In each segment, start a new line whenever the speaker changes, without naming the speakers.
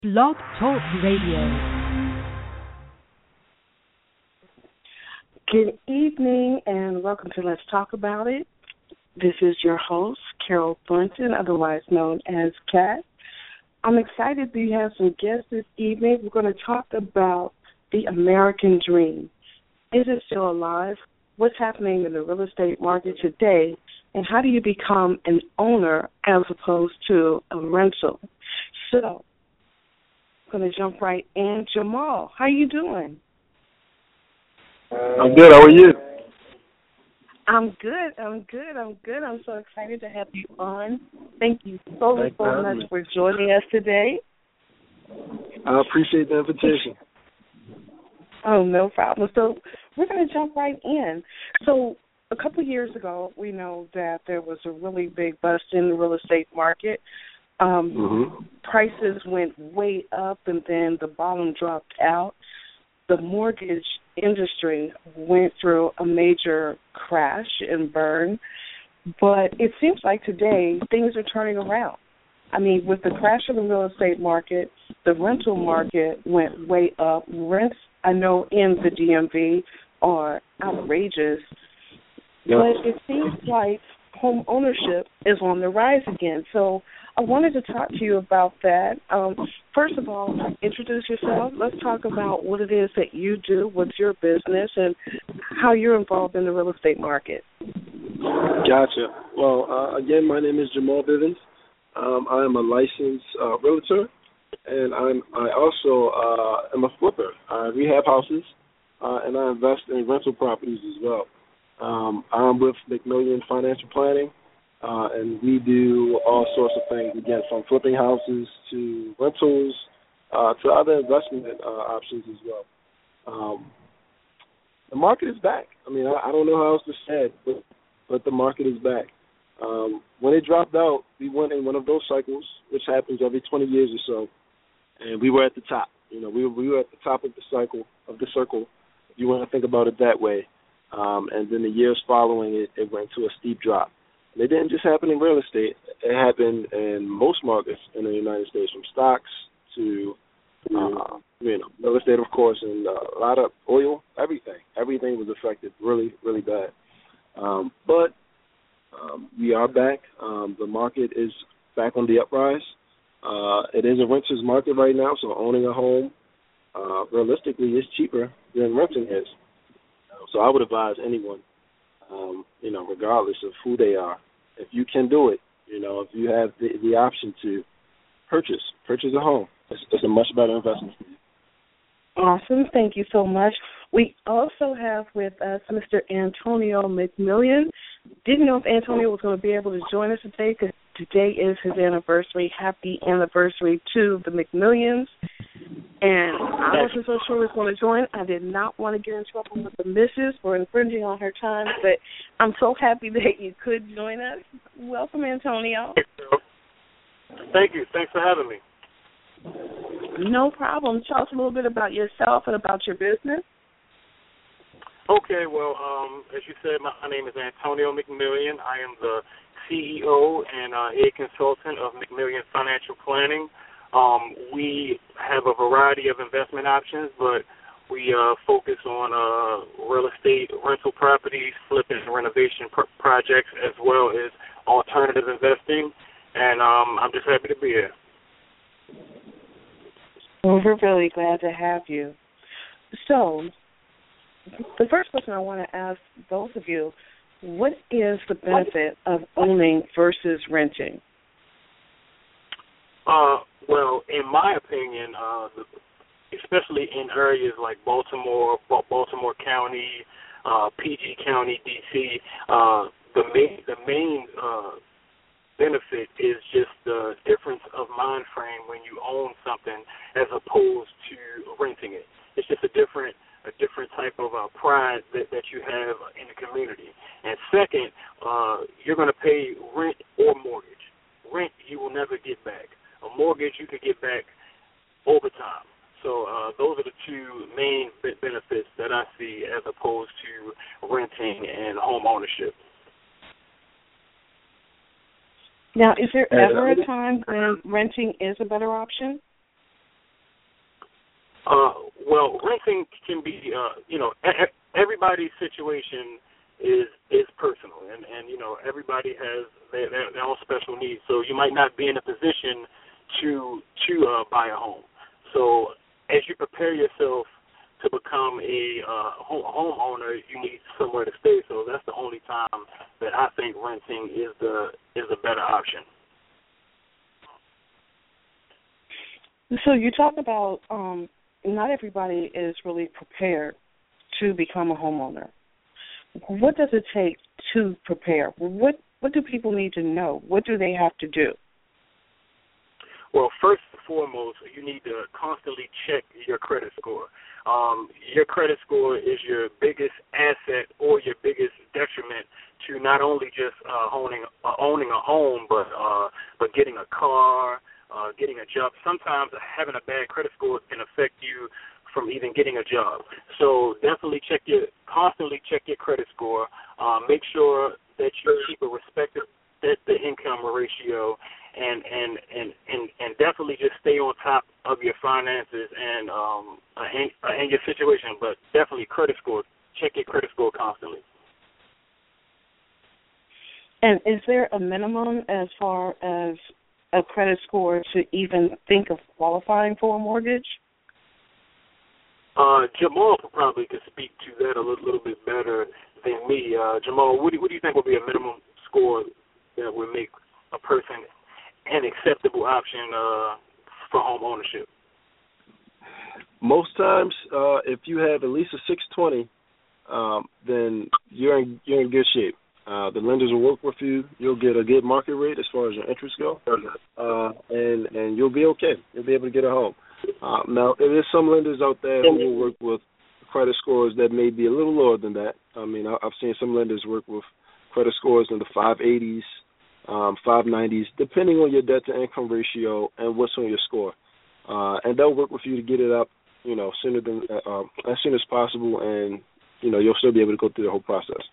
Blog Talk Radio.
Good evening and welcome to Let's Talk About It. This is your host, Carol Thornton, otherwise known as Kat. I'm excited we have some guests this evening. We're going to talk about the American dream. Is it still alive? What's happening in the real estate market today? And how do you become an owner as opposed to a rental? So, I'm going to jump right in. Jamal, how you doing?
I'm good. How are you?
I'm good. I'm so excited to have you on. Thank you so much for joining us today.
I appreciate the invitation.
Oh, no problem. So we're going to jump right in. So a couple of years ago, we know that there was a really big bust in the real estate market. Prices went way up, and then the bottom dropped out. The mortgage industry went through a major crash and burn, but it seems like today things are turning around. I mean, with the crash of the real estate market, the rental market went way up. Rents, I know, in the DMV are outrageous, but it seems like home ownership is on the rise again. So I wanted to talk to you about that. First of all, introduce yourself. Let's talk about what it is that you do, what's your business, and how you're involved in the real estate market.
Gotcha. Well, again, my name is Jamal Bivens. I am a licensed realtor, and I also am a flipper. I rehab houses, and I invest in rental properties as well. I'm with McMillian Financial Planning, and we do all sorts of things, again, from flipping houses to rentals to other investment options as well. The market is back. I mean, I don't know how else to say it, but the market is back. When it dropped out, we went in one of those cycles, which happens every 20 years or so, and we were at the top. You know, we were at the top of the circle, if you want to think about it that way. And then the years following it went to a steep drop. And it didn't just happen in real estate. It happened in most markets in the United States, from stocks to, real estate, of course, and a lot of oil, everything. Everything was affected really, really bad. But we are back. The market is back on the uprise. It is a renter's market right now, so owning a home, realistically, is cheaper than renting is. So I would advise anyone, regardless of who they are, if you can do it, if you have the option to purchase a home, it's a much better investment for you.
Awesome. Thank you so much. We also have with us Mr. Antonio McMillian. Didn't know if Antonio was going to be able to join us today because today is his anniversary. Happy anniversary to the McMillians. And I wasn't so sure he was going to join. I did not want to get in trouble with the missus for infringing on her time, but I'm so happy that you could join us. Welcome, Antonio.
Thank you. Thanks for having me.
No problem. Tell us a little bit about yourself and about your business.
Okay, well, as you said, my name is Antonio McMillian. I am the CEO and head consultant of McMillian Financial Planning. We have a variety of investment options, but we focus on real estate, rental properties, flipping and renovation projects, as well as alternative investing. And I'm just happy to be here.
Well, we're really glad to have you. So, the first question I want to ask both of you, what is the benefit of owning versus renting?
Well, in my opinion, especially in areas like Baltimore County, PG County, D.C., the main benefit is just the difference of mind frame when you own something as opposed to renting it. It's just a different type of pride that you have in the community. And second, you're going to pay rent or mortgage. Rent you will never get back. A mortgage you could get back over time. So those are the two main benefits that I see as opposed to renting and home ownership.
Now, is there ever a time when renting is a better option?
Well, renting can be, everybody's situation is personal, and everybody has their own special needs. So you might not be in a position to buy a home. So as you prepare yourself to become a homeowner, you need somewhere to stay. So that's the only time that I think renting is a better option.
So you talk about not everybody is really prepared to become a homeowner. What does it take to prepare? What do people need to know? What do they have to do?
Well, first and foremost, you need to constantly check your credit score. Your credit score is your biggest asset or your biggest detriment to not only just owning a home, but getting a car, getting a job. Sometimes having a bad credit score can affect you from even getting a job. So definitely constantly check your credit score. Make sure that you keep a respective debt-to-income ratio, and definitely just stay on top of your finances and your situation. But definitely credit score. Check your credit score constantly.
And is there a minimum as far as a credit score to even think of qualifying for a mortgage?
Jamal probably could speak to that a little bit better than me. Jamal, what do you think would be a minimum score that would make a person an acceptable option for home ownership?
Most times, if you have at least a 620, then you're in good shape. The lenders will work with you. You'll get a good market rate as far as your interest go, and you'll be okay. You'll be able to get a home. Now, there is some lenders out there who will work with credit scores that may be a little lower than that. I mean, I've seen some lenders work with credit scores in the 580s, 590s, depending on your debt-to-income ratio and what's on your score. And they'll work with you to get it up, sooner than as soon as possible, and you'll still be able to go through the whole process.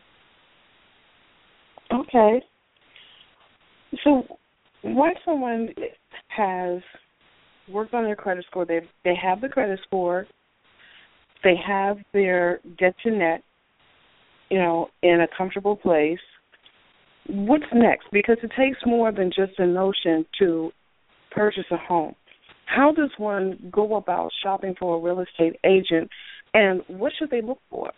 Okay. So once someone has worked on their credit score, they have the credit score, they have their debt to net, in a comfortable place, what's next? Because it takes more than just a notion to purchase a home. How does one go about shopping for a real estate agent, and what should they look for?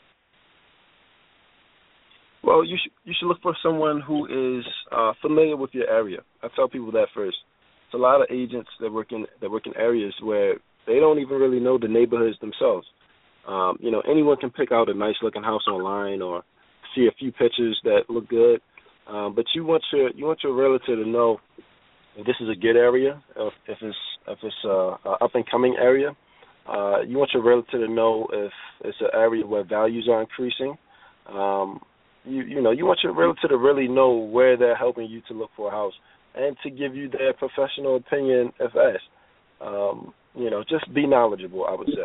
Well, you should look for someone who is familiar with your area. I tell people that first. It's a lot of agents that work in areas where they don't even really know the neighborhoods themselves. Anyone can pick out a nice looking house online or see a few pictures that look good, but you want your realtor to know if this is a good area, if it's a up and coming area. You want your realtor to know if it's an area where values are increasing. You want your realtor to really know where they're helping you to look for a house and to give you their professional opinion if asked. Just be knowledgeable, I would say.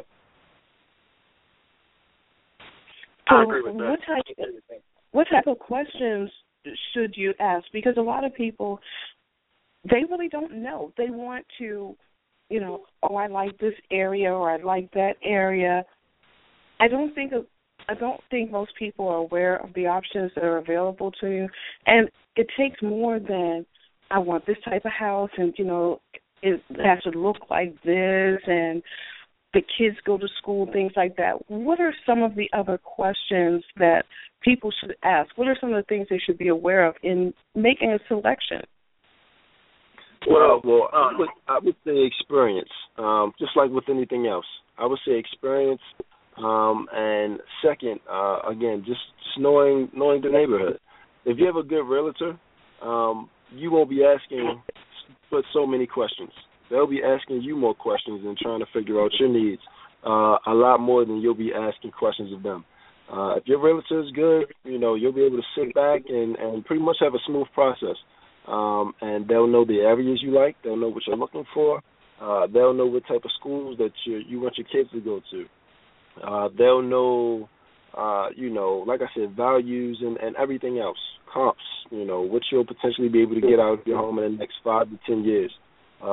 So
I agree with that.
What type of questions should you ask? Because a lot of people, they really don't know. They want to, I like this area or I like that area. I don't think most people are aware of the options that are available to you. And it takes more than, I want this type of house and, it has to look like this and the kids go to school, things like that. What are some of the other questions that people should ask? What are some of the things they should be aware of in making a selection?
Well, I would say experience, just like with anything else. I would say experience, and second, again, just knowing the neighborhood. If you have a good realtor, you won't be asking but so many questions. They'll be asking you more questions and trying to figure out your needs a lot more than you'll be asking questions of them. If your realtor is good, you'll be able to sit back and pretty much have a smooth process. And they'll know the areas you like. They'll know what you're looking for. They'll know what type of schools that you want your kids to go to. They'll know, like I said, values and everything else, comps, what you'll potentially be able to get out of your home in the next 5 to 10 years.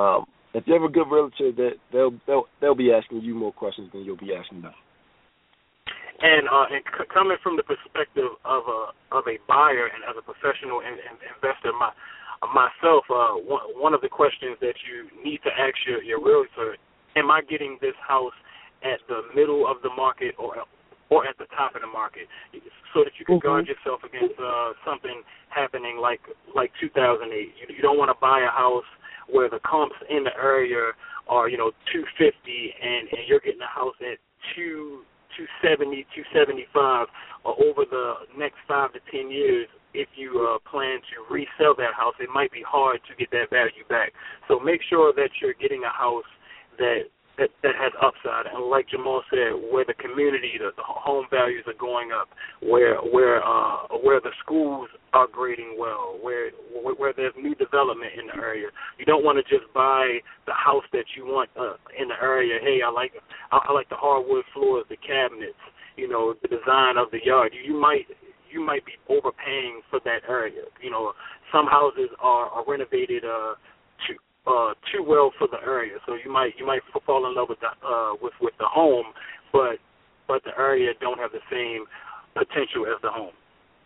if you have a good realtor, that they'll be asking you more questions than you'll be asking them.
And coming from the perspective of a buyer and as a professional investor myself, one of the questions that you need to ask your realtor: am I getting this house at the middle of the market or at the top of the market, so that you can guard yourself against something happening like 2008. You don't want to buy a house where the comps in the area are 250 and you're getting a house at 270, 275 over the next 5 to 10 years. If you plan to resell that house, it might be hard to get that value back. So make sure that you're getting a house that has upside, and like Jamal said, where the community, the home values are going up, where the schools are grading well, where there's new development in the area. You don't want to just buy the house that you want in the area. Hey, I like the hardwood floors, the cabinets, the design of the yard. You might be overpaying for that area. Some houses are renovated too well for the area, so you might fall in love with the home, but the area don't have the same potential as the home.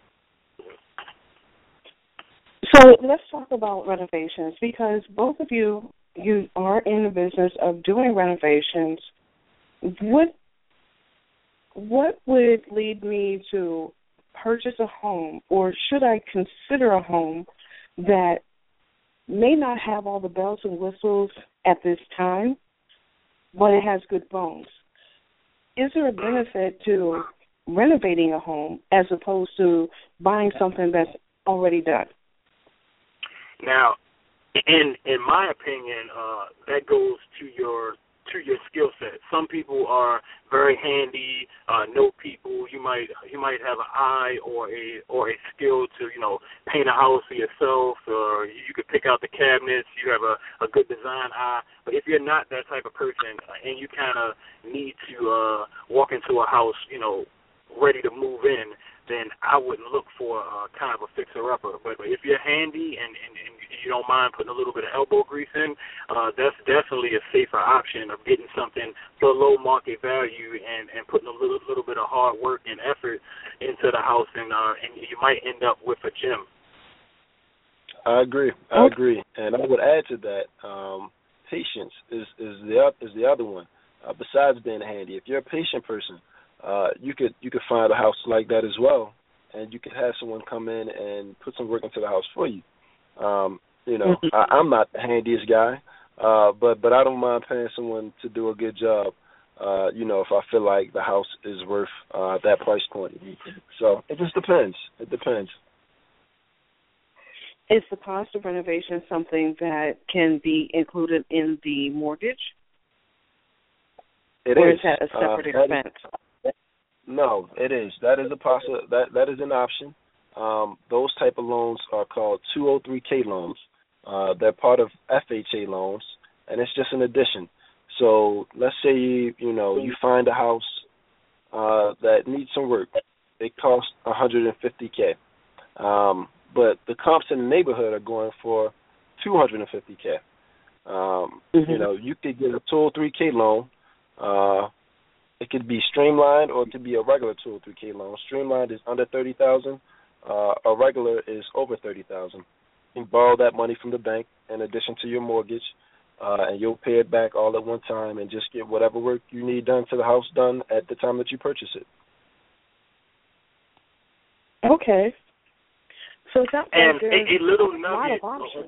So let's talk about renovations, because both of you are in the business of doing renovations. What would lead me to purchase a home, or should I consider a home that may not have all the bells and whistles at this time, but it has good bones? Is there a benefit to renovating a home as opposed to buying something that's already done?
Now, in my opinion, that goes to your skill set. Some people are very handy, know people. You might have an eye or a skill to paint a house for yourself, or you could pick out the cabinets. You have a good design eye. But if you're not that type of person and you kind of need to walk into a house, ready to move in, then I wouldn't look for kind of a fixer-upper. But if you're handy and you don't mind putting a little bit of elbow grease in, that's definitely a safer option of getting something below market value and putting a little bit of hard work and effort into the house, and you might end up with a gem.
I agree, and I would add to that, patience is the other one. Besides being handy, if you're a patient person, you could find a house like that as well, and you could have someone come in and put some work into the house for you. I'm not the handiest guy, but I don't mind paying someone to do a good job. If I feel like the house is worth that price point. So it just depends. It depends.
Is the cost of renovation something that can be included in the mortgage? Or is that a separate expense?
No, it is. That is that is an option. Those type of loans are called 203K loans. They're part of FHA loans, and it's just an addition. So let's say you find a house that needs some work. It costs $150K, but the comps in the neighborhood are going for $250K. You could get a 203K loan. It could be streamlined, or it could be a regular 203K loan. Streamlined is under $30,000. A regular is over $30,000. You can borrow that money from the bank in addition to your mortgage, and you'll pay it back all at one time and just get whatever work you need done to the house done at the time that you purchase it.
Okay. So that's
and a little nugget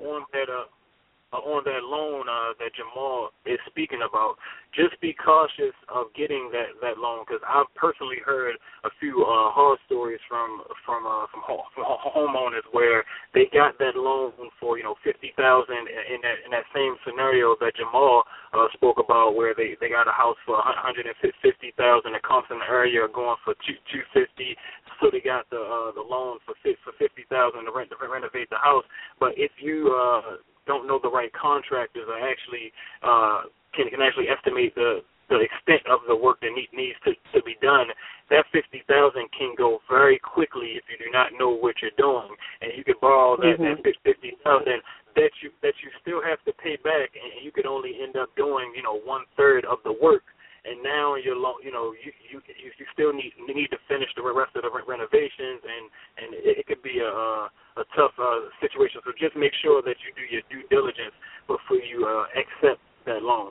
on that loan that Jamal is speaking about. Just be cautious of getting that loan, because I've personally heard a few horror stories from homeowners where they got that loan for $50,000 in that same scenario that Jamal spoke about, where they got a house for $150,000. The comps in the area are going for $250,000. So they got the loan for $50,000 to renovate the house. But if you don't know the right contractors, or actually can actually estimate the extent of the work that needs to be done, that $50,000 can go very quickly if you do not know what you're doing. And you can borrow that $50,000 that you still have to pay back, and you could only end up doing 1/3 of the work. And now you still need to finish the rest of the renovations, and it could be a tough situation. So just make sure that you do your due diligence before you accept that loan.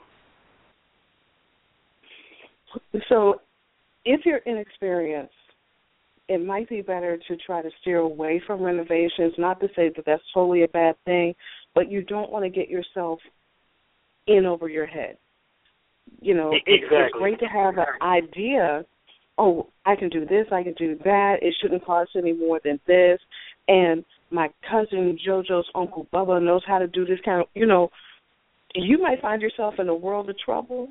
So if you're inexperienced, it might be better to try to steer away from renovations. Not to say that that's totally a bad thing, but you don't want to get yourself in over your head. It's great to have an idea. Oh, I can do this, I can do that. It shouldn't cost any more than this. And my cousin JoJo's Uncle Bubba knows how to do this kind of, you might find yourself in a world of trouble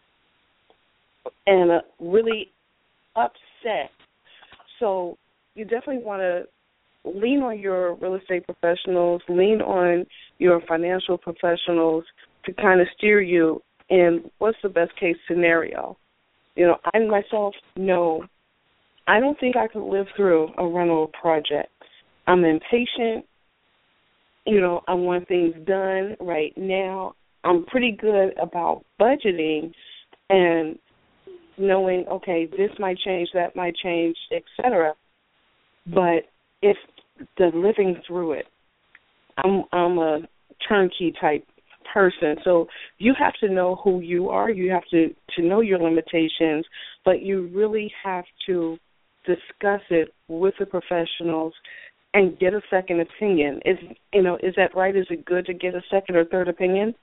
and really upset. So you definitely want to lean on your real estate professionals, lean on your financial professionals to kind of steer you in what's the best case scenario. I myself know I don't think I could live through a rental project. I'm impatient. I want things done right now. I'm pretty good about budgeting and knowing, okay, this might change, that might change, etc. But if the living through it, I'm a turnkey type person. So you have to know who you are. You have to know your limitations, but you really have to discuss it with the professionals and get a second opinion. Is that right? Is it good to get a second or third opinion?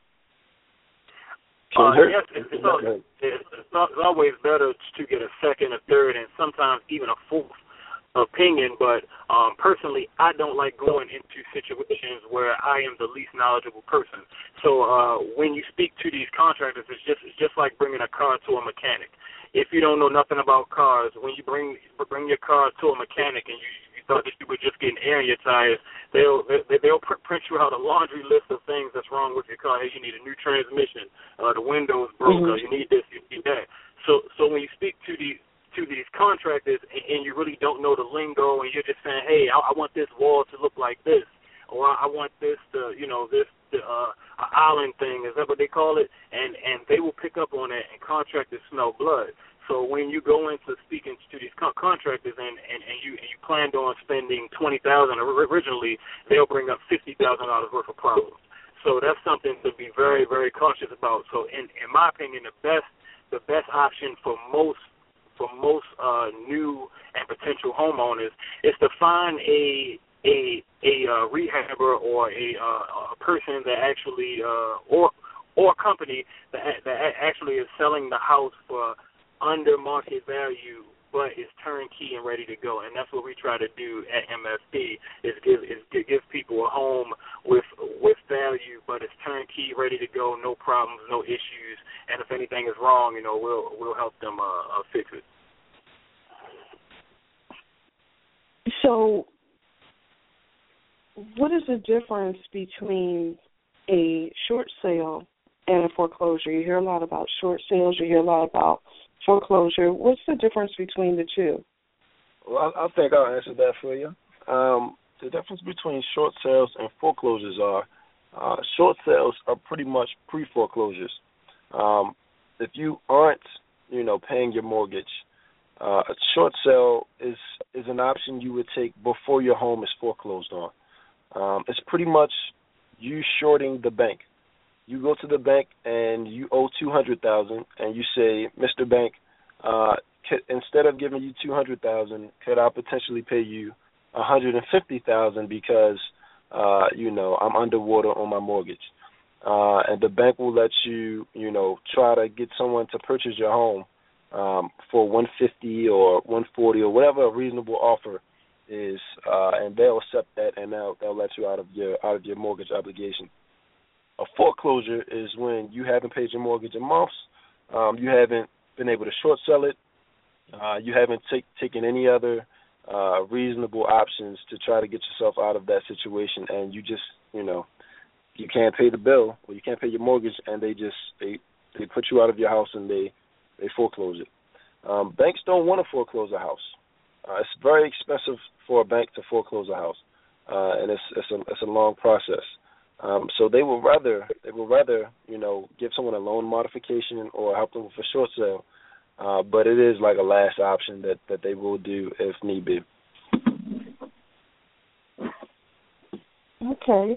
Yes, it's always better to get a second, a third, and sometimes even a fourth opinion. But personally, I don't like going into situations where I am the least knowledgeable person. So when you speak to these contractors, it's just like bringing a car to a mechanic. If you don't know nothing about cars, when you bring your car to a mechanic and you thought that you were just getting air in your tires, they'll print you out a laundry list of things that's wrong with your car. Hey, you need a new transmission. The window's broke. You need this. You need that. So when you speak to these contractors and you really don't know the lingo and you're just saying, hey, I want this wall to look like this, or I want this island thing, is that what they call it? And they will pick up on that, and contractors smell blood. So when you go into speaking to these contractors and you planned on spending $20,000 originally, they'll bring up $50,000 worth of problems. So that's something to be very, very cautious about. So in my opinion, the best option for most new and potential homeowners is to find a rehabber or a person that actually or a company that actually is selling the house for under market value, but is turnkey and ready to go. And that's what we try to do at MFP is give people a home with value, but it's turnkey, ready to go, no problems, no issues. And if anything is wrong, we'll help them fix it.
So what is the difference between a short sale and a foreclosure? You hear a lot about short sales. You hear a lot about foreclosure. What's the difference between the two?
Well, I think I'll answer that for you. The difference between short sales and foreclosures are short sales are pretty much pre-foreclosures. If you aren't, paying your mortgage, a short sale is an option you would take before your home is foreclosed on. It's pretty much you shorting the bank. You go to the bank and you owe $200,000, and you say, Mr. Bank, instead of giving you $200,000, could I potentially pay you $150,000 because I'm underwater on my mortgage, and the bank will let you try to get someone to purchase your home for $150 or $140 or whatever a reasonable offer is, and they'll accept that, and they'll let you out of your mortgage obligation. A foreclosure is when you haven't paid your mortgage in months, you haven't been able to short sell it, you haven't taken any other reasonable options to try to get yourself out of that situation, and you just, you can't pay the bill or you can't pay your mortgage, and they put you out of your house and they foreclose it. Banks don't want to foreclose a house. It's very expensive for a bank to foreclose a house, and it's a long process. So they will rather give someone a loan modification or help them with a short sale. But it is like a last option that they will do if need be.
Okay.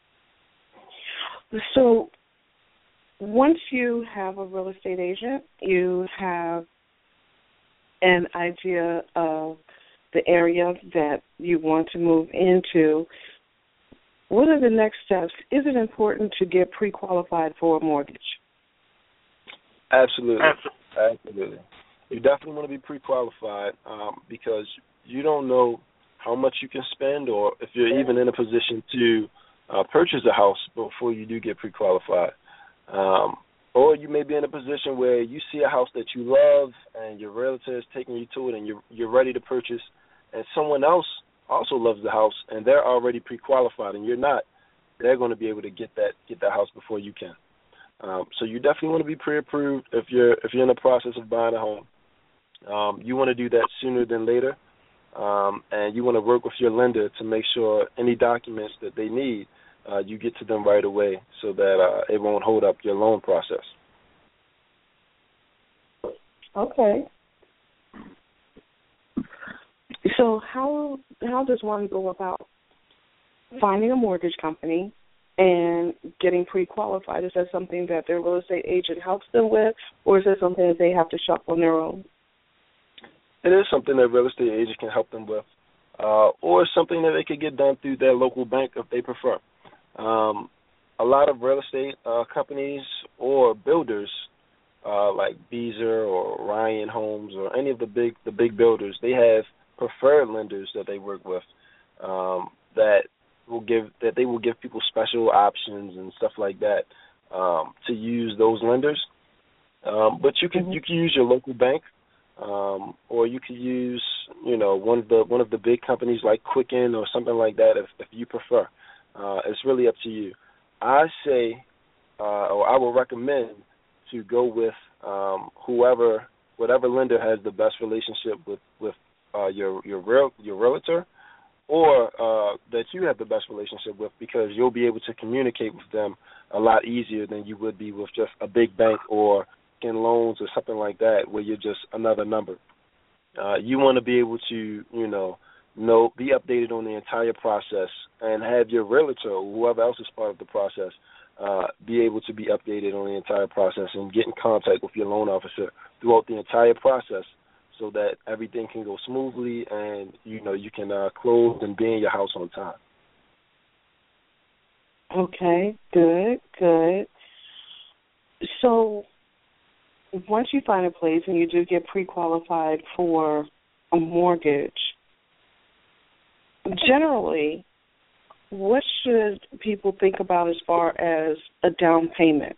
So once you have a real estate agent, you have an idea of the area that you want to move into. What are the next steps? Is it important to get pre-qualified for a mortgage?
Absolutely. You definitely want to be pre-qualified because you don't know how much you can spend or if you're even in a position to purchase a house before you do get pre-qualified. Or you may be in a position where you see a house that you love and your realtor is taking you to it and you're ready to purchase, and someone else also loves the house and they're already pre-qualified and you're not. They're going to be able to get that house before you can. So you definitely want to be pre-approved if you're in the process of buying a home. You want to do that sooner than later, and you want to work with your lender to make sure any documents that they need, you get to them right away so that it won't hold up your loan process.
Okay. So how does one go about finding a mortgage company and getting pre-qualified? Is that something that their real estate agent helps them with, or is that something that they have to shop on their own?
It is something that real estate agent can help them with, or something that they could get done through their local bank if they prefer. A lot of real estate companies or builders like Beazer or Ryan Homes or any of the big builders, they have preferred lenders that they work with that they will give people special options and stuff like that to use those lenders. But you can use your local bank, or you could use one of the big companies like Quicken or something like that if you prefer. It's really up to you. I say, or I will recommend to go with whatever lender has the best relationship with your realtor, or that you have the best relationship with, because you'll be able to communicate with them a lot easier than you would be with just a big bank or in loans or something like that where you're just another number. You want to be able to, be updated on the entire process and have your realtor or whoever else is part of the process be able to be updated on the entire process and get in contact with your loan officer throughout the entire process so that everything can go smoothly and, you can close and be in your house on time.
Okay, good. So once you find a place and you do get pre-qualified for a mortgage, generally, what should people think about as far as a down payment?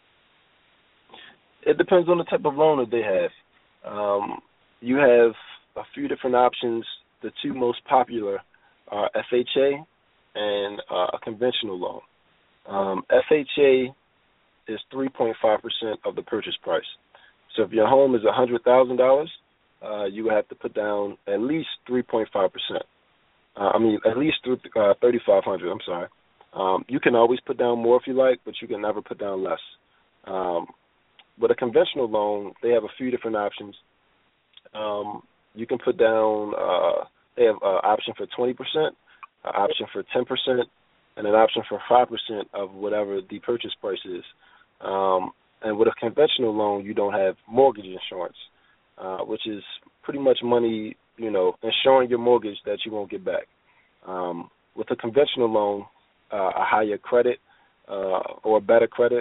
It depends on the type of loan that they have. You have a few different options. The two most popular are FHA and a conventional loan. FHA is 3.5% of the purchase price. So if your home is $100,000, you would have to put down at least 3.5%. At least $3,500. I'm sorry. You can always put down more if you like, but you can never put down less. With a conventional loan, they have a few different options. You can put down. They have an option for 20%, an option for 10%, and an option for 5% of whatever the purchase price is. And with a conventional loan, you don't have mortgage insurance, which is pretty much money, insuring your mortgage that you won't get back. With a conventional loan, a higher credit or better credit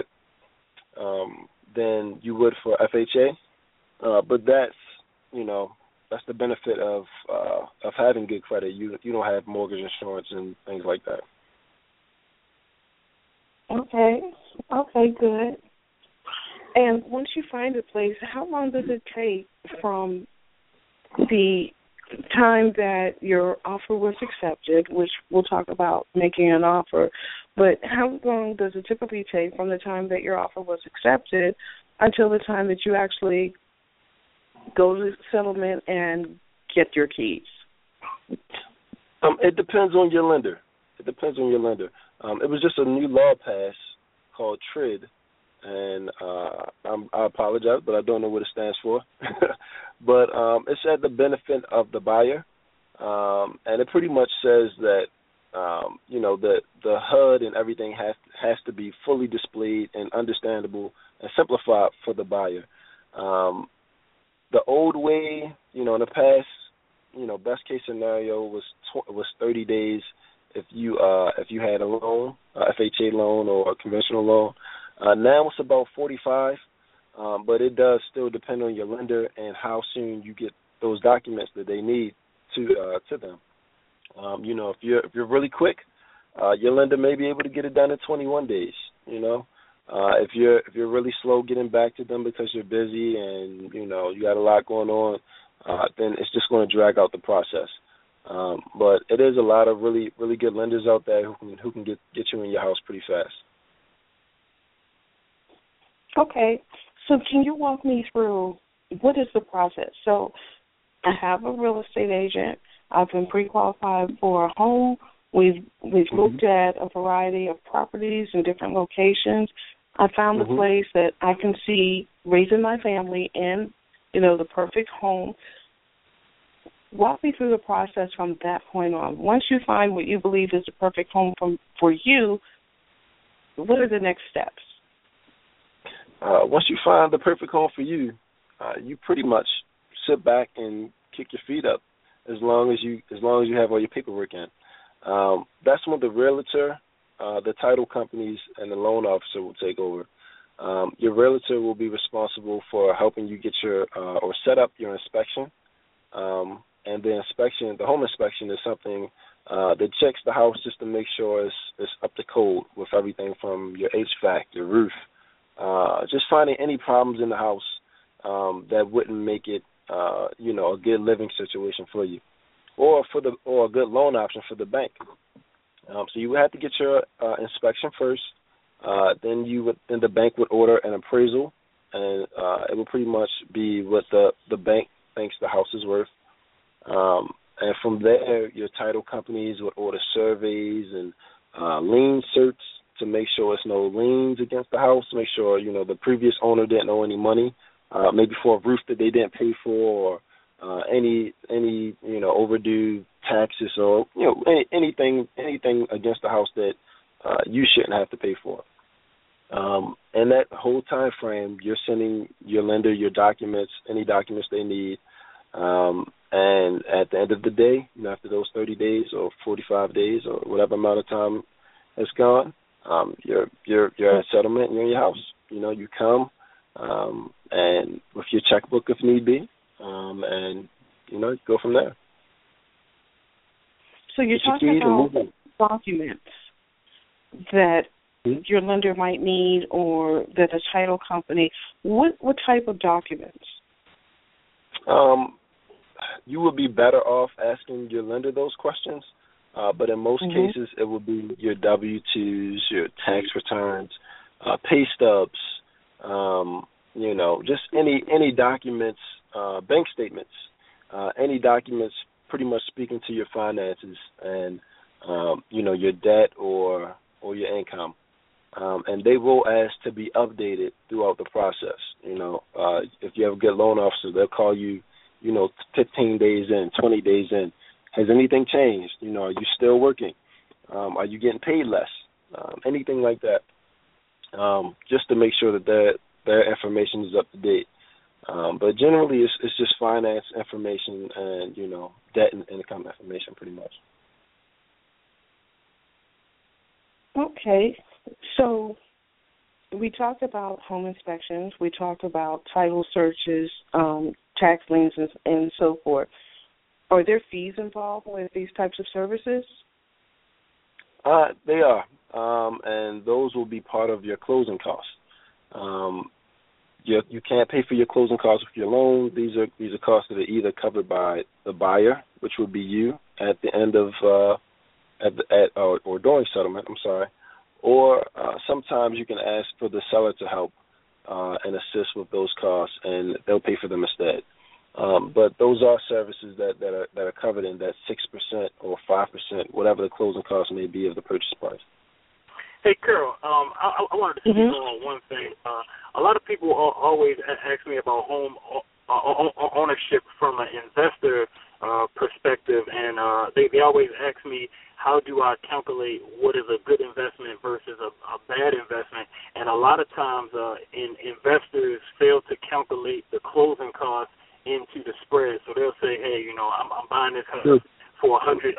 than you would for FHA. But that's the benefit of having good credit. You don't have mortgage insurance and things like that. Okay, good. And once you find a place, how long does it take from the time that your offer was accepted, which we'll talk about making an offer, but how long does it typically take from the time that your offer was accepted until the time that you actually go to settlement and get your keys? It depends on your lender. It was just a new law passed called TRID, and I apologize, but I don't know what it stands for. But it's at the benefit of the buyer, and it pretty much says that the HUD and everything has to be fully displayed and understandable and simplified for the buyer. The old way, in the past, best case scenario was 30 days if you had a loan, FHA loan or a conventional loan. Now it's about 45, but it does still depend on your lender and how soon you get those documents that they need to them. If you're really quick, your lender may be able to get it done in 21 days. If you're really slow getting back to them because you're busy and you got a lot going on, then it's just going to drag out the process. But it is a lot of really really good lenders out there who can get you in your house pretty fast.
Okay, so can you walk me through what is the process? So I have a real estate agent. I've been pre-qualified for a home. We've looked at a variety of properties in different locations. I found a place that I can see raising my family in, the perfect home. Walk me through the process from that point on. Once you find what you believe is the perfect home for you, what are the next steps?
Once you find the perfect home for you, you pretty much sit back and kick your feet up as long as you have all your paperwork in. That's when the realtor, the title companies, and the loan officer will take over. Your realtor will be responsible for helping you get or set up your inspection. And the home inspection is something that checks the house just to make sure it's up to code with everything from your HVAC, your roof, just finding any problems in the house that wouldn't make it, a good living situation for you, or a good loan option for the bank. So you would have to get your inspection first. Then the bank would order an appraisal, and it would pretty much be what the bank thinks the house is worth. And from there, your title companies would order surveys and lien certs to make sure there's no liens against the house, make sure, the previous owner didn't owe any money, maybe for a roof that they didn't pay for, or any overdue taxes, or, anything against the house that you shouldn't have to pay for. And that whole time frame, you're sending your lender your documents, any documents they need. And at the end of the day, after those 30 days or 45 days or whatever amount of time has gone, you're at settlement and you're in your house. You come and with your checkbook if need be, and go from there.
So you're talking about documents that your lender might need, or that a title company. What type of documents?
You would be better off asking your lender those questions, but in most cases it will be your W-2s, your tax returns, pay stubs, just any documents, bank statements, any documents pretty much speaking to your finances and, your debt or your income. And they will ask to be updated throughout the process. If you have a good loan officer, they'll call you, 15 days in, 20 days in. Has anything changed? Are you still working? Are you getting paid less? Anything like that, just to make sure that their information is up to date. But generally, it's just finance information and, debt and income information pretty much.
Okay. So we talked about home inspections. We talked about title searches, tax liens, and so forth. Are there fees involved with these types of services?
They are, and those will be part of your closing costs. You can't pay for your closing costs with your loan. These are costs that are either covered by the buyer, which would be you at the end of or during settlement. I'm sorry. Or sometimes you can ask for the seller to help and assist with those costs, and they'll pay for them instead. But those are services that are covered in that 6% or 5%, whatever the closing cost may be of the purchase price.
Hey, Carol, I wanted to speak on one thing. A lot of people always ask me about home ownership from an investor perspective, and they always ask me, how do I calculate what is a good investment versus a bad investment? And a lot of times investors fail to calculate the closing costs into the spread. So they'll say, hey, I'm buying this house for $100,000,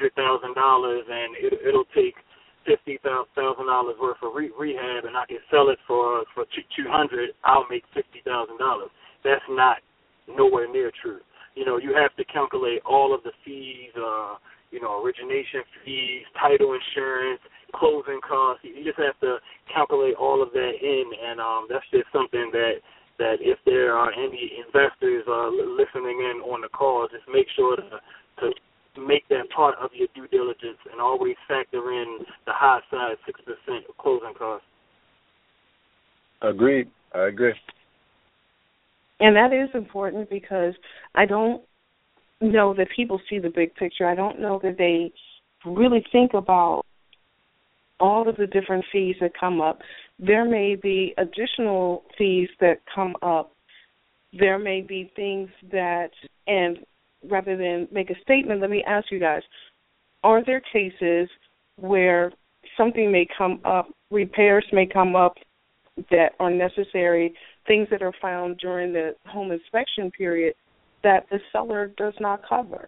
and it'll take $50,000 worth of rehab, and I can sell it for $200,000. I'll make $50,000. That's not nowhere near true. You have to calculate all of the fees, origination fees, title insurance, closing costs. You just have to calculate all of that in, and that's just something that if there are any investors listening in on the call, just make sure to make that part of your due diligence and always factor in the high side 6% of closing costs.
Agreed. I agree.
And that is important because I don't know that people see the big picture. I don't know that they really think about all of the different fees that come up. There may be additional fees that come up. There may be things that, and rather than make a statement, let me ask you guys, are there cases where something may come up, repairs may come up that are necessary, things that are found during the home inspection period that the seller does not cover?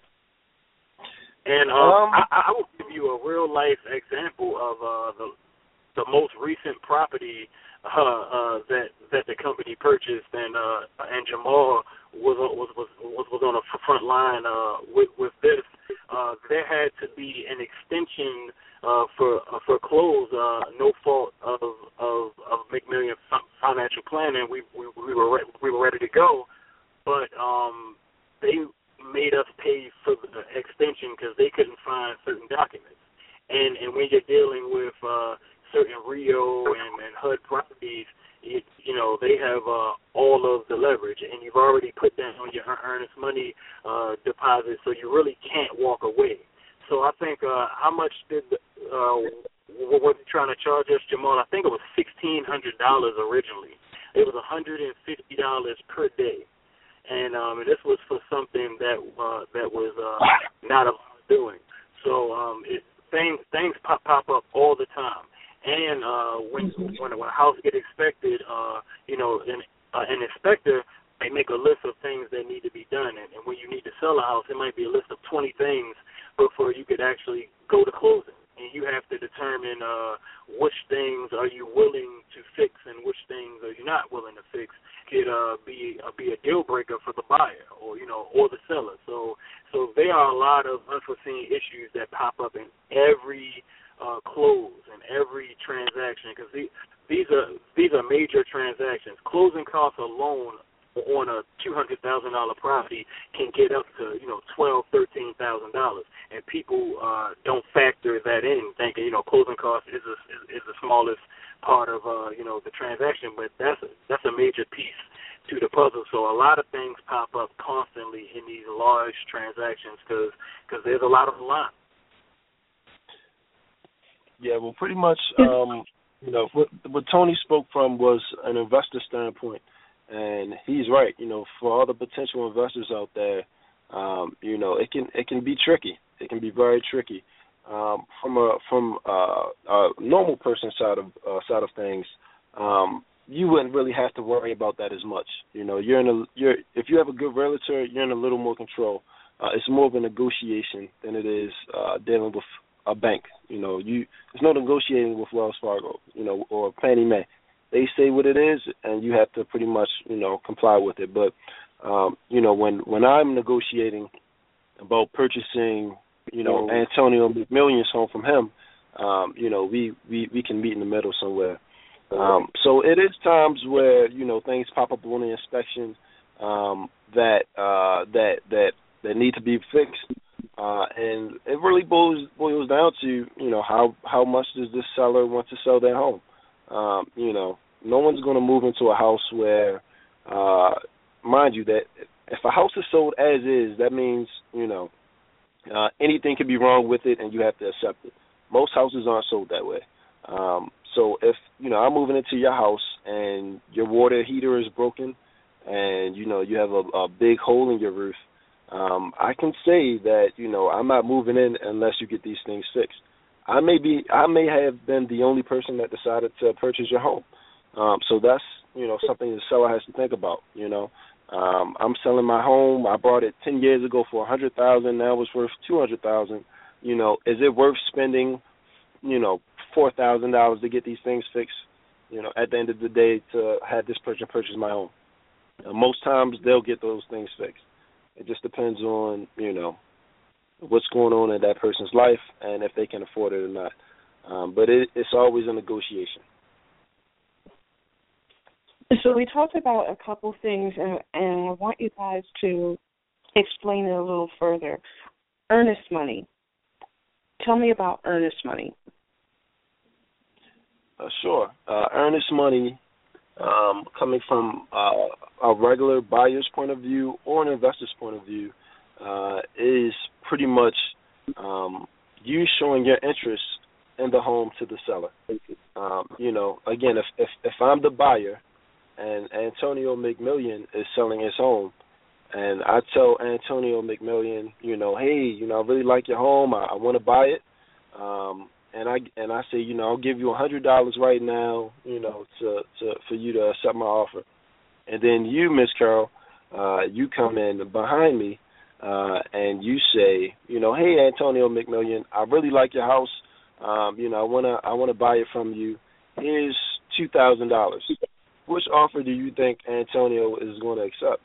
And I will give you a real-life example of the most recent property that the company purchased, and Jamal was on the front line with this. There had to be an extension for close, no fault of McMillian Financial Planning. We were ready to go, but they made us pay for the extension because they couldn't find certain documents. And when you're dealing with certain Rio and HUD properties, they have all of the leverage, and you've already put down on your earnest money deposit, so you really can't walk away. So I think how much did what they trying to charge us, Jamal? I think it was $1,600 originally. It was $150 per day, and this was for something that was not a doing. So things pop up all the time. And when a house gets inspected, an inspector may make a list of things that need to be done. And when you need to sell a house, it might be a list of 20 things before you could actually go to closing. And you have to determine which things are you willing to fix and which things are you not willing to fix. Could be a deal breaker for the buyer or the seller. So there are a lot of unforeseen issues that pop up in every close and every transaction, because these are major transactions. Closing costs alone on a $200,000 property can get up to $12,000-$13,000, and people don't factor that in, thinking closing costs is the smallest part of the transaction, but that's a major piece to the puzzle. So a lot of things pop up constantly in these large transactions because there's a lot of line.
Yeah, well, pretty much, what Tony spoke from was an investor standpoint, and he's right. For all the potential investors out there, it can be tricky. It can be very tricky. From a normal person side of things, you wouldn't really have to worry about that as much. If you have a good realtor, you're in a little more control. It's more of a negotiation than it is dealing with a bank. There's no negotiating with Wells Fargo, or Fannie Mae. They say what it is, and you have to pretty much, comply with it. But, when I'm negotiating about purchasing, Antonio McMillian's home from him, we can meet in the middle somewhere. So it is times where, things pop up on the inspection that need to be fixed. And it really boils down to, how much does this seller want to sell their home? No one's going to move into a house where, mind you, that if a house is sold as is, that means, anything can be wrong with it and you have to accept it. Most houses aren't sold that way. So if, I'm moving into your house and your water heater is broken and, you have a big hole in your roof, I can say that, I'm not moving in unless you get these things fixed. I may have been the only person that decided to purchase your home. So that's, something the seller has to think about, I'm selling my home. I bought it 10 years ago for $100,000. Now it's worth $200,000. Is it worth spending, $4,000 to get these things fixed? At the end of the day, to have this person purchase my home. Most times they'll get those things fixed. It just depends on, what's going on in that person's life and if they can afford it or not. But it's always a negotiation.
So we talked about a couple things, and I want you guys to explain it a little further. Earnest money. Tell me about earnest money.
Sure. Earnest money, coming from a regular buyer's point of view or an investor's point of view, is pretty much you showing your interest in the home to the seller. Again, if I'm the buyer and Antonio McMillian is selling his home, and I tell Antonio McMillian, hey, I really like your home, I want to buy it, and I say, I'll give you $100 right now, for you to accept my offer, and then you, Miss Carol, you come in behind me, and you say, hey, Antonio McMillian, I really like your house, I wanna buy it from you. Here's $2,000. Which offer do you think Antonio is going to accept?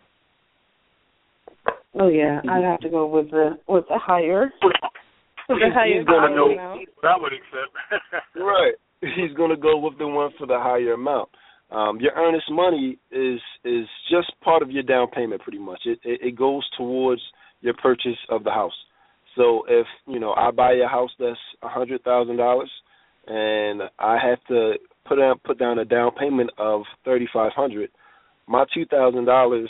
Oh yeah, I'd have to go with the higher.
I know what I would accept.
Right, he's going to go with the one for the higher amount. Your earnest money is just part of your down payment, pretty much. It goes towards your purchase of the house. So if I buy a house that's $100,000, and I have to put down a down payment of $3,500, my $2,000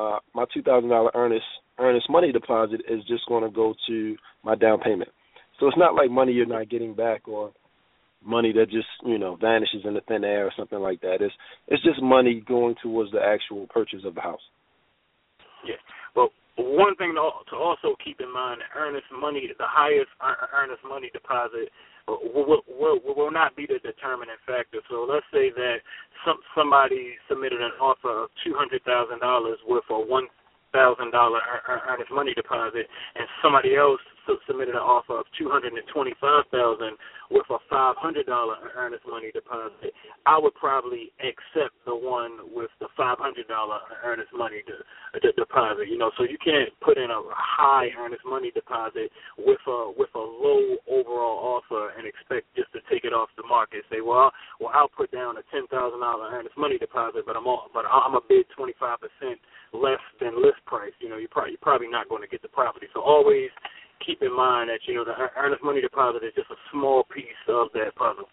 earnest money deposit is just going to go to my down payment. So it's not like money you're not getting back or money that just vanishes in the thin air or something like that. It's just money going towards the actual purchase of the house.
Yeah. Well, one thing to also keep in mind: earnest money, the highest earnest money deposit will not be the determining factor. So let's say that somebody submitted an offer of $200,000 with a $1,000 earnest money deposit, and somebody else submitted an offer of $225,000 with a $500 earnest money deposit. I would probably accept the one with the $500 earnest money deposit. So you can't put in a high earnest money deposit with a low overall offer and expect just to take it off the market. Say, well, I'll put down a $10,000 earnest money deposit, but I'm a bid 25% less than list price. You're probably not going to get the property. So always keep in mind that the earnest money deposit is just a small piece of that puzzle.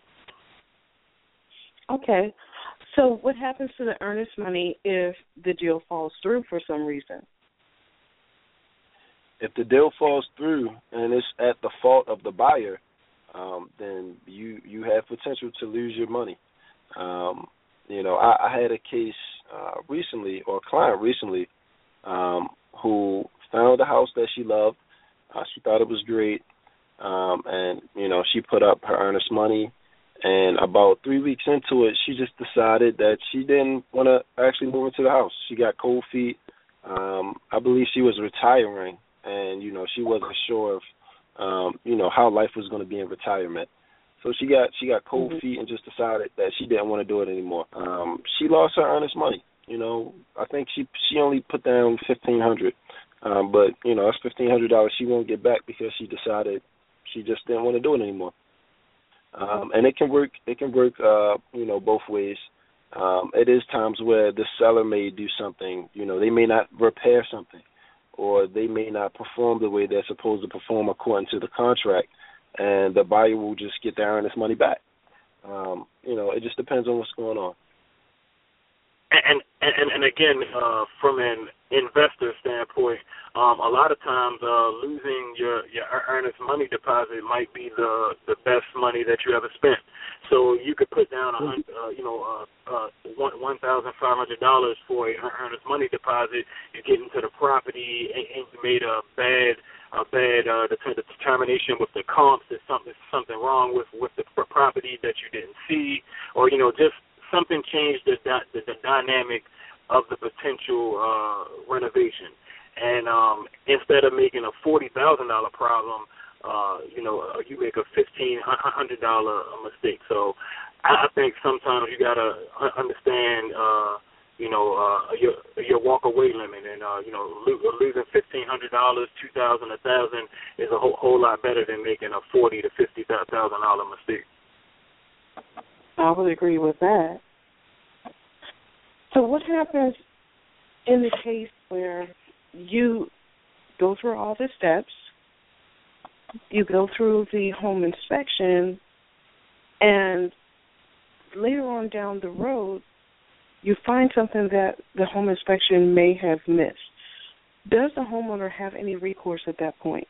Okay. So what happens to the earnest money if the deal falls through for some reason?
If the deal falls through and it's at the fault of the buyer, then you have potential to lose your money. I had a case recently, or a client recently, who found a house that she loved. She thought it was great, and she put up her earnest money. And about 3 weeks into it, she just decided that she didn't want to actually move into the house. She got cold feet. I believe she was retiring, and she wasn't sure of how life was going to be in retirement. So she got cold feet and just decided that she didn't want to do it anymore. She lost her earnest money. I think she only put down $1,500, but that's $1,500 she won't get back because she decided she just didn't want to do it anymore. And it can work. It can work. Both ways. It is times where the seller may do something. They may not repair something, or they may not perform the way they're supposed to perform according to the contract, and the buyer will just get their earnest money back. It just depends on what's going on.
And again, from an investor standpoint, a lot of times losing your earnest money deposit might be the best money that you ever spent. So you could put down $1,500 for a earnest money deposit. You get into the property and you made a bad determination with the comps. There's something wrong with the property that you didn't see, or just something changed the dynamic of the potential renovation. And instead of making a $40,000 problem, you make a $1,500 mistake. So I think sometimes you gotta understand, your walk away limit, and losing $1,500, $2,000, $1,000 is a whole lot better than making a $40,000 to $50,000 mistake.
I would agree with that. So what happens in the case where you go through all the steps, you go through the home inspection, and later on down the road, you find something that the home inspection may have missed? Does the homeowner have any recourse at that point?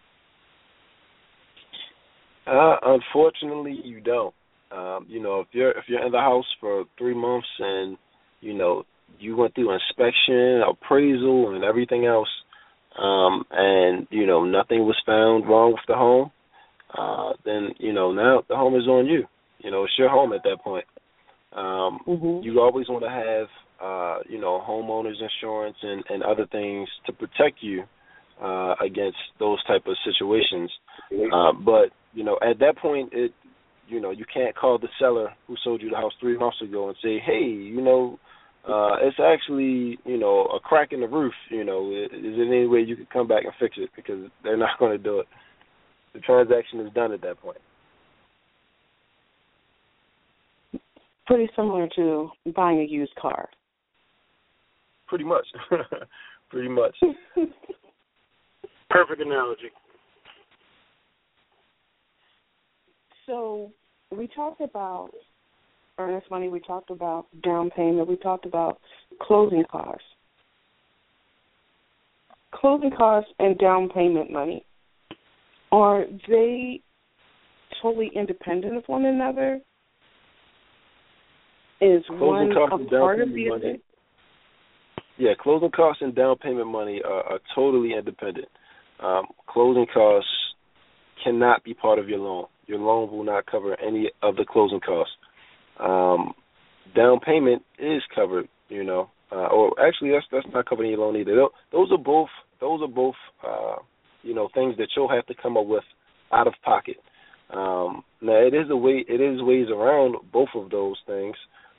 Unfortunately, you don't. If you're in the house for 3 months and you went through inspection, appraisal, and everything else, and nothing was found wrong with the home, then now the home is on you. It's your home at that point. You always want to have homeowners insurance and other things to protect you against those type of situations. But at that point, you can't call the seller who sold you the house 3 months ago and say, hey, it's actually, a crack in the roof. Is there any way you could come back and fix it? Because they're not going to do it. The transaction is done at that point.
Pretty similar to buying a used car.
Pretty much. Pretty much.
Perfect analogy.
So we talked about earnest money, we talked about down payment, we talked about closing costs. Closing costs and down payment money, are they totally independent of one another? Is one a part of the other?
Yeah, closing costs and down payment money are totally independent. Closing costs cannot be part of your loan. Your loan will not cover any of the closing costs. Down payment is covered, or actually that's not covering your loan either. Those are both things that you'll have to come up with out of pocket. Now it is ways around both of those things.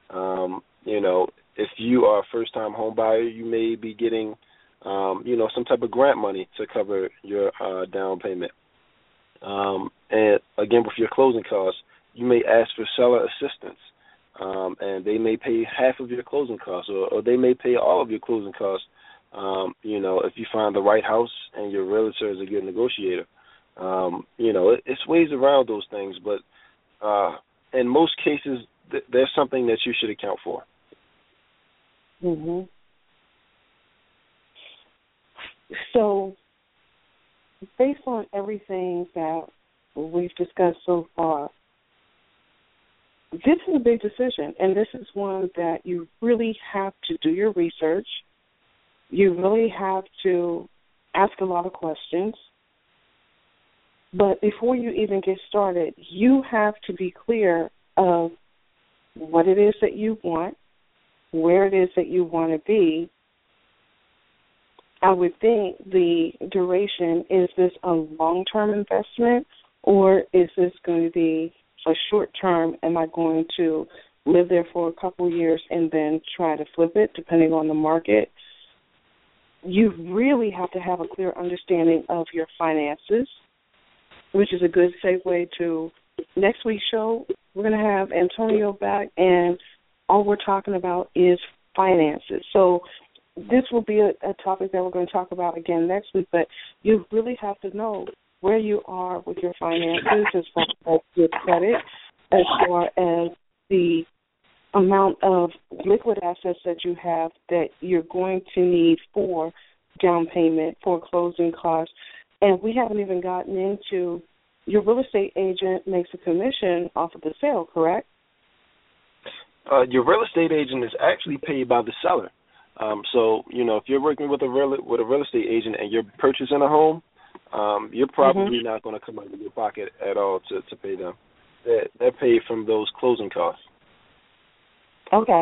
If you are a first-time home buyer, you may be getting, some type of grant money to cover your down payment. And again, with your closing costs, you may ask for seller assistance, and they may pay half of your closing costs, or they may pay all of your closing costs, if you find the right house and your realtor is a good negotiator. It's ways around those things, but in most cases, there's something that you should account for.
Mm-hmm. So, based on everything that we've discussed so far, this is a big decision, and this is one that you really have to do your research. You really have to ask a lot of questions. But before you even get started, you have to be clear of what it is that you want, where it is that you want to be. I would think the duration, is this a long-term investment, or is this going to be a short-term? Am I going to live there for a couple years and then try to flip it, depending on the market? You really have to have a clear understanding of your finances, which is a good segue to next week's show. We're going to have Antonio back, and all we're talking about is finances. So this will be a topic that we're going to talk about again next week, but you really have to know where you are with your finances as far as your credit, as far as the amount of liquid assets that you have that you're going to need for down payment, for closing costs. And we haven't even gotten into your real estate agent makes a commission off of the sale, correct?
Your real estate agent is actually paid by the seller. So, if you're working with a real estate agent and you're purchasing a home, you're probably not going to come out of your pocket at all to pay them. They're paid from those closing costs.
Okay.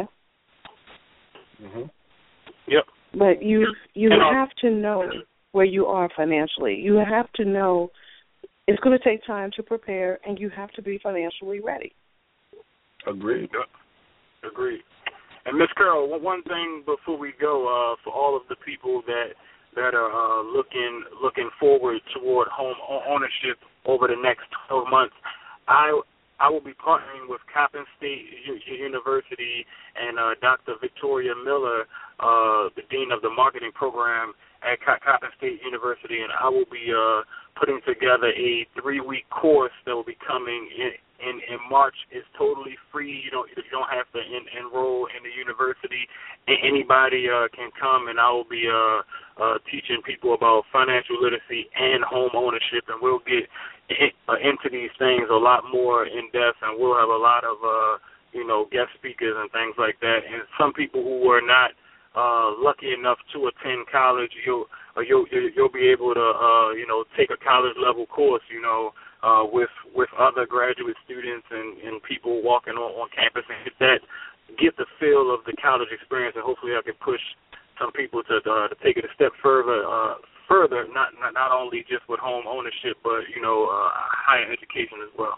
Yep.
But you have to know where you are financially. You have to know it's going to take time to prepare, and you have to be financially ready.
Agreed.
Yep. Agreed. And Ms. Carol, one thing before we go, for all of the people that are looking forward toward home ownership over the next 12 months, I will be partnering with Coppin State University and Dr. Victoria Miller, the Dean of the Marketing Program at Coppin State University, and I will be putting together a 3-week course that will be coming in March. It's totally free. You don't have to enroll in the university. Anybody can come, and I will be teaching people about financial literacy and home ownership, and we'll get into these things a lot more in depth, and we'll have a lot of guest speakers and things like that. And some people who were not lucky enough to attend college, you'll be able to take a college level course, with other graduate students and people walking on campus and get the feel of the college experience, and hopefully I can push some people to take it a step further, not only just with home ownership, but higher education as well.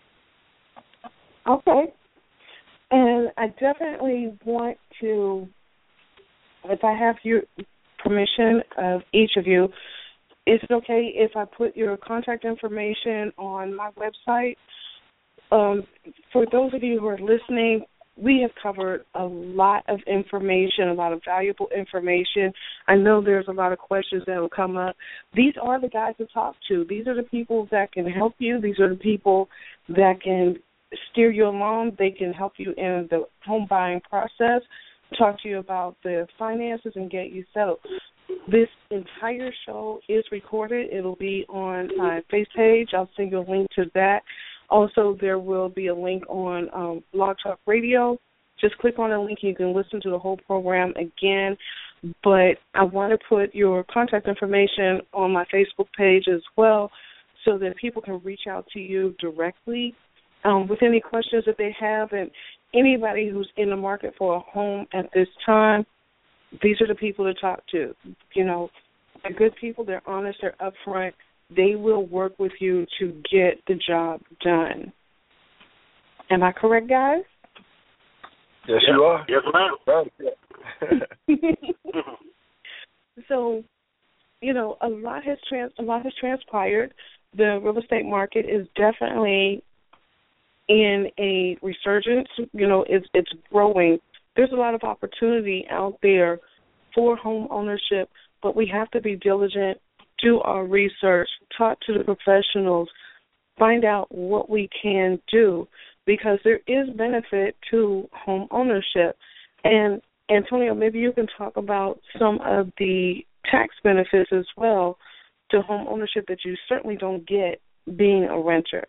Okay. And I definitely want to, if I have your permission of each of you, is it okay if I put your contact information on my website? For those of you who are listening, we have covered a lot of information, a lot of valuable information. I know there's a lot of questions that will come up. These are the guys to talk to. These are the people that can help you. These are the people that can steer you along. They can help you in the home buying process, talk to you about the finances, and get you settled. This entire show is recorded. It'll be on my face page. I'll send you a link to that. Also, there will be a link on Blog Talk Radio. Just click on the link. You can listen to the whole program again. But I want to put your contact information on my Facebook page as well so that people can reach out to you directly with any questions that they have. And anybody who's in the market for a home at this time, these are the people to talk to. They're good people. They're honest. They're upfront. They will work with you to get the job done. Am I correct, guys?
Yes, you are.
Yes, ma'am.
So, a lot has transpired. The real estate market is definitely in a resurgence. It's growing. There's a lot of opportunity out there for home ownership, but we have to be diligent, do our research, talk to the professionals, find out what we can do, because there is benefit to home ownership. And, Antonio, maybe you can talk about some of the tax benefits as well to home ownership that you certainly don't get being a renter.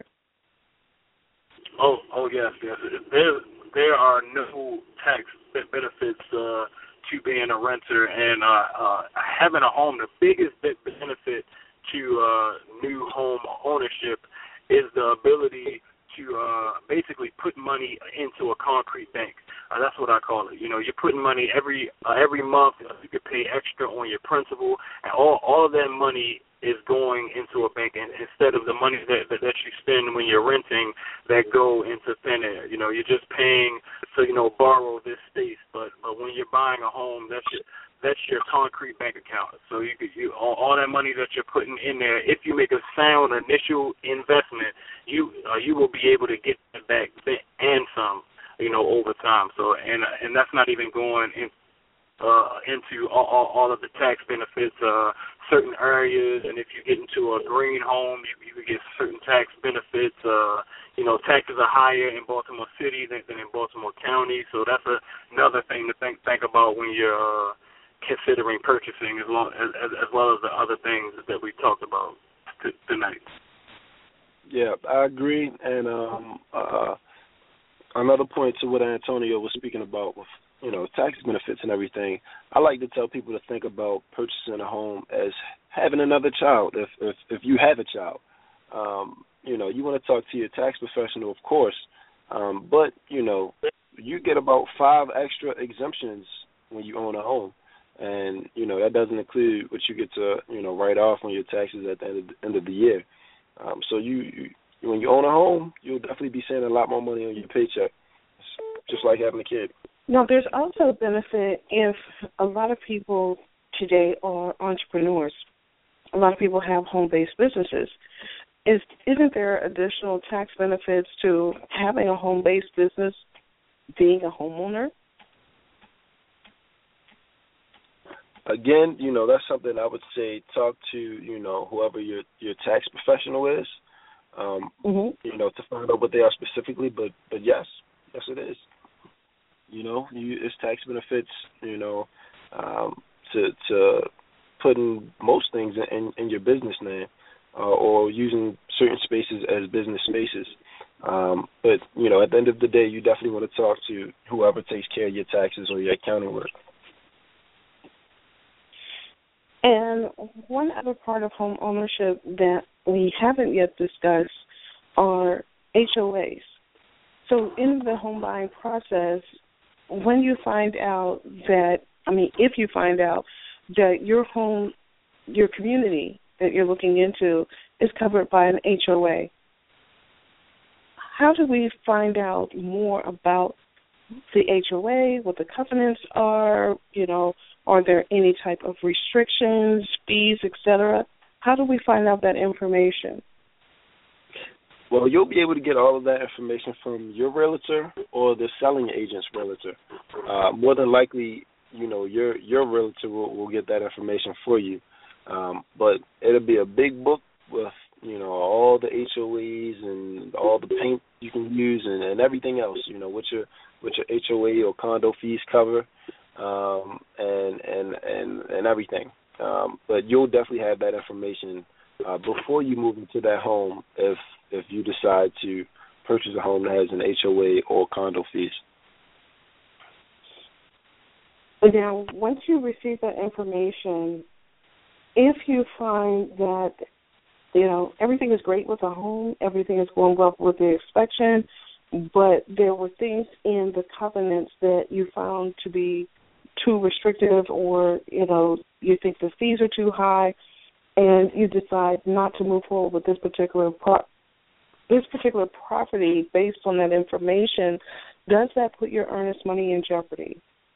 Oh yes. There are no tax benefits to being a renter, and having a home. The biggest benefit to new home ownership is the ability to basically put money into a concrete bank. That's what I call it. You're putting money every month. You could pay extra on your principal, and all of that money is going into a bank, and instead of the money that you spend when you're renting that go into thin air. You're just paying to borrow this space, but when you're buying a home, that's your concrete bank account. So you all that money that you're putting in there, if you make a sound initial investment, you will be able to get that back and some, over time. So and that's not even going into all of the tax benefits, certain areas, and if you get into a green home, you could get certain tax benefits. Taxes are higher in Baltimore City than in Baltimore County, so that's another thing to think about when you're considering purchasing, as well as the other things that we talked about tonight.
Yeah, I agree. And another point to what Antonio was speaking about with, tax benefits and everything, I like to tell people to think about purchasing a home as having another child, if you have a child. You want to talk to your tax professional, of course, but, you get about 5 extra exemptions when you own a home. And, that doesn't include what you get to, write off on your taxes at the end of the year. So when you own a home, you'll definitely be saving a lot more money on your paycheck, just like having a kid.
Now, there's also a benefit if a lot of people today are entrepreneurs. A lot of people have home-based businesses. Isn't there additional tax benefits to having a home-based business, being a homeowner?
Again, that's something I would say talk to, whoever your tax professional is, to find out what they are specifically. But yes, it is. It's tax benefits, to putting most things in your business name, or using certain spaces as business spaces. But, at the end of the day, you definitely want to talk to whoever takes care of your taxes or your accounting work.
And one other part of home ownership that we haven't yet discussed are HOAs. So in the home buying process, when you find out if you find out that your home, your community that you're looking into is covered by an HOA, how do we find out more about the HOA, what the covenants are, are there any type of restrictions, fees, etc.? How do we find out that information?
Well, you'll be able to get all of that information from your realtor or the selling agent's realtor. More than likely, your realtor will get that information for you. But it'll be a big book with, all the HOAs and all the paint you can use and everything else, what your HOA or condo fees cover, and everything. But you'll definitely have that information before you move into that home if you decide to purchase a home that has an HOA or condo fees.
Now, once you receive that information, if you find that, everything is great with the home, everything is going well with the inspection, but there were things in the covenants that you found to be too restrictive, or, you think the fees are too high, and you decide not to move forward with this particular property based on that information, does that put your earnest money in jeopardy?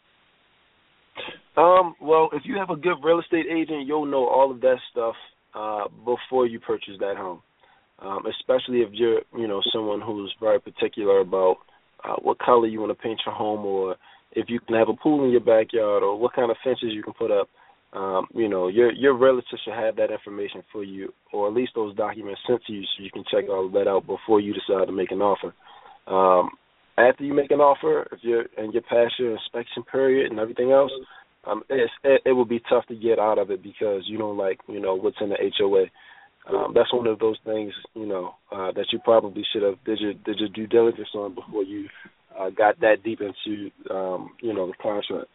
Well, if you have a good real estate agent, you'll know all of that stuff before you purchase that home, especially if you're, someone who's very particular about what color you want to paint your home, or if you can have a pool in your backyard, or what kind of fences you can put up. Your realtor should have that information for you, or at least those documents sent to you so you can check all of that out before you decide to make an offer. After you make an offer, if you're past your inspection period and everything else, it will be tough to get out of it because you don't like, what's in the HOA. That's one of those things, that you probably should have did your due diligence on before you got that deep into, the contract.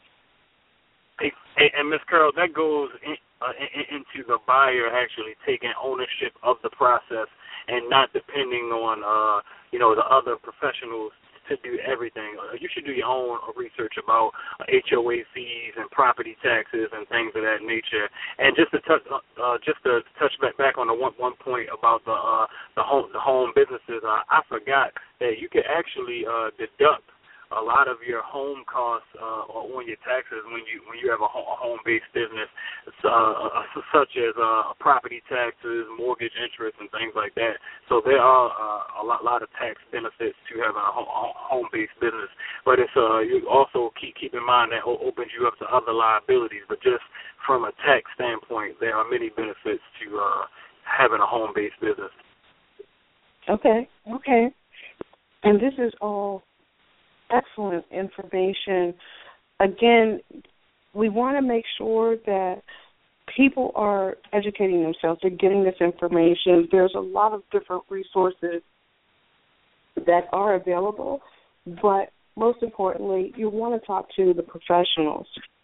And Ms. Carroll, that goes into the buyer actually taking ownership of the process and not depending on, the other professionals to do everything. You should do your own research about HOA fees and property taxes and things of that nature. And just to touch back on the one point about the home businesses, I forgot that you could actually deduct a lot of your home costs on your taxes when you have a home-based business, such as property taxes, mortgage interest, and things like that. So there are a lot of tax benefits to having a home-based business. But it's you also keep in mind that opens you up to other liabilities. But just from a tax standpoint, there are many benefits to having a home-based business.
Okay. And this is all excellent information. Again, we want to make sure that people are educating themselves. They're getting this information. There's a lot of different resources that are available, but most importantly, you want to talk to the professionals.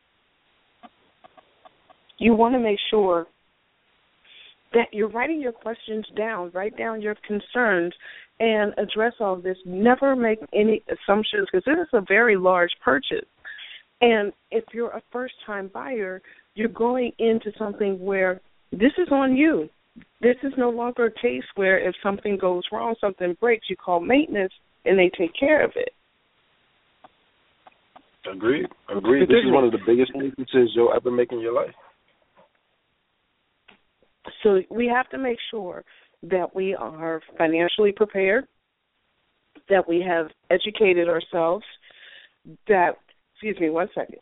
You want to make sure that you're writing your questions down, write down your concerns, and address all of this. Never make any assumptions, because this is a very large purchase. And if you're a first-time buyer, you're going into something where this is on you. This is no longer a case where if something goes wrong, something breaks, you call maintenance, and they take care of it.
Agreed. This is one of the biggest purchases you'll ever make in your life.
So we have to make sure that we are financially prepared, that we have educated ourselves, that, excuse me, one second.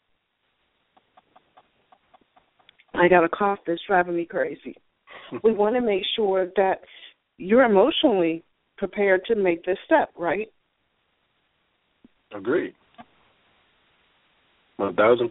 I got a cough that's driving me crazy. We want to make sure that you're emotionally prepared to make this step, right?
Agreed. 1,000%.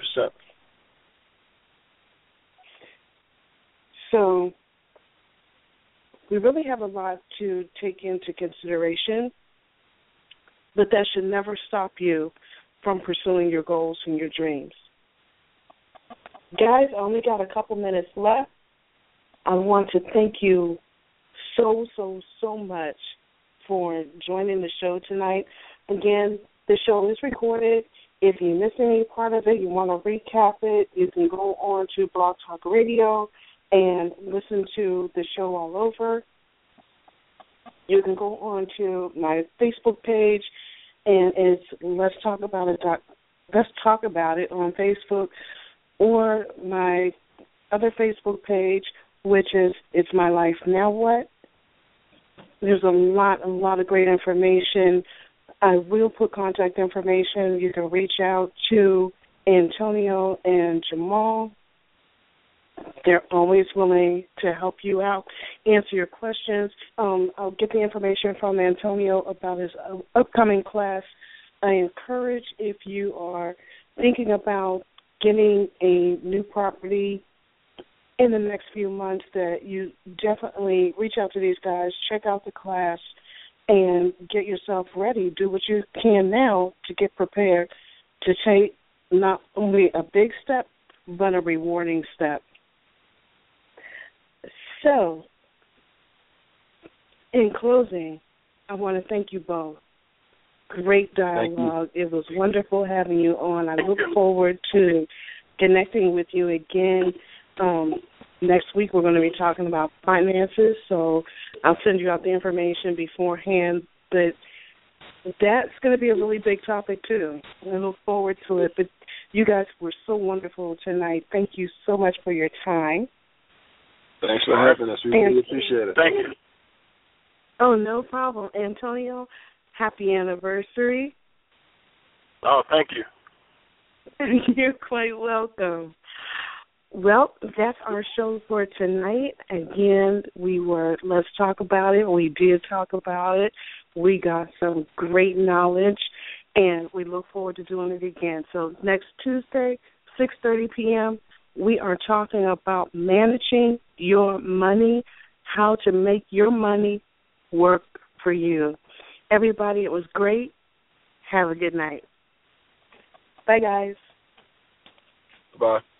So we really have a lot to take into consideration, but that should never stop you from pursuing your goals and your dreams. Guys, I only got a couple minutes left. I want to thank you so much for joining the show tonight. Again, the show is recorded. If you missed any part of it, you want to recap it, you can go on to Blog Talk Radio and listen to the show all over. You can go on to my Facebook page, and it's Let's Talk About It on Facebook, or my other Facebook page, which is It's My Life Now What. There's a lot of great information. I will put contact information. You can reach out to Antonio and Jamal. They're always willing to help you out, answer your questions. I'll get the information from Antonio about his upcoming class. I encourage, if you are thinking about getting a new property in the next few months, that you definitely reach out to these guys, check out the class, and get yourself ready. Do what you can now to get prepared to take not only a big step, but a rewarding step. So, in closing, I want to thank you both. Great dialogue. It was wonderful having you on. I look forward to connecting with you again. Next week we're going to be talking about finances, so I'll send you out the information beforehand. But that's going to be a really big topic, too. I look forward to it. But you guys were so wonderful tonight. Thank you so much for your time.
Thanks for having us. We really appreciate it.
Thank you.
Oh, no problem. Antonio, happy anniversary.
Oh, thank you.
You're quite welcome. Well, that's our show for tonight. Again, Let's Talk About It. We did talk about it. We got some great knowledge, and we look forward to doing it again. So next Tuesday, 6:30 p.m., we are talking about managing your money, how to make your money work for you. Everybody, it was great. Have a good night. Bye, guys.
Bye.